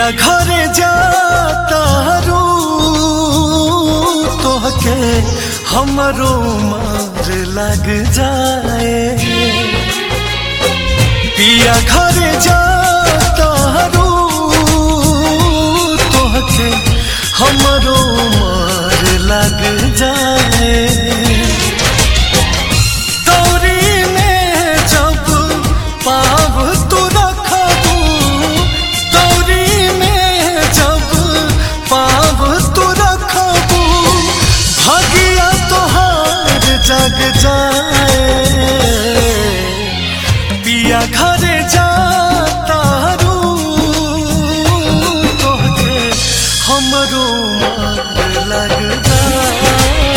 पिया घरे जाता रू तोहके हमरो मार लग जाए। पिया घरे जाता रू तोहके हमरो मार लग जाए। जग जाए पिया घरे जाता रू तोहके हमरो मार लग जाए।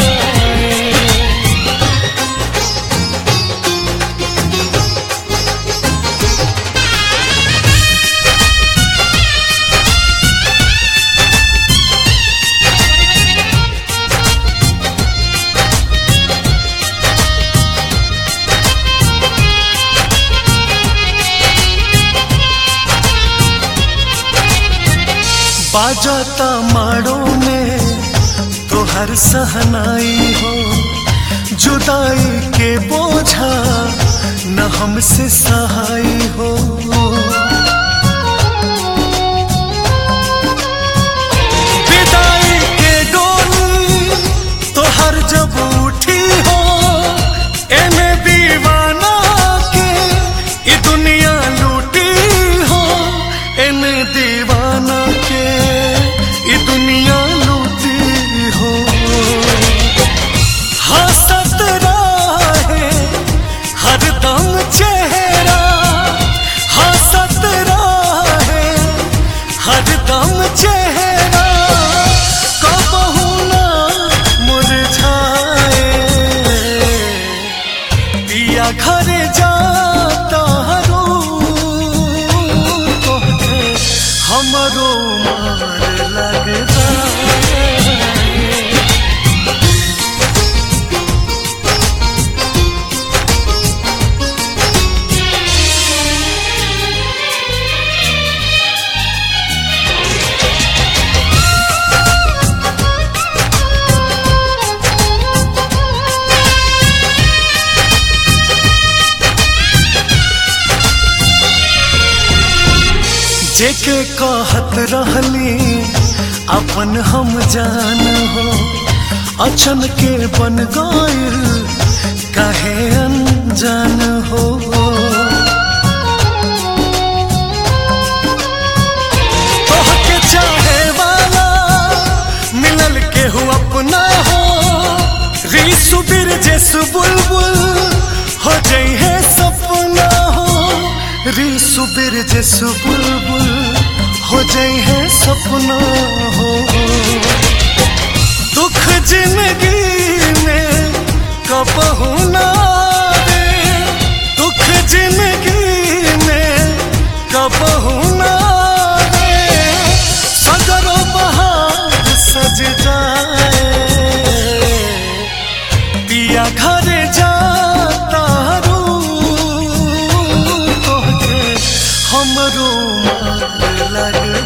बाजता माड़ों में तो हर सहनाई हो, जुदाई के बोझा न हमसे सहाई हो। विदाई के डोली तो हर जब उठी हो, एने दीवाना के ये दुनिया लूटी हो। एने दीवाना के ये दुनिया लूटी हो। हंसत रहे हरदम चेहरा, हंसत रहे हरदम चेहरा, कबहू ना मुरझाए। पिया घरे जाता रू तोहके हमरो मार लग जाए। जेके कहत रहली अपन हम जान हो, अचन के बन गइल काहे अनजान हो। तोहके चाहे वाला मिलल केहू अपना हो, रीसु बिरजेस बुलबुल हो जइहे सपना हो। रीसु बिरजेस बुलबुल हो जइहे सपना हो। दुख जिंदगी में कबहू ना दे, दुख जिंदगी में कबहू ना दे। सगरो बहार सज जाए पिया घरे जाता रू तोहके हमरो मार लग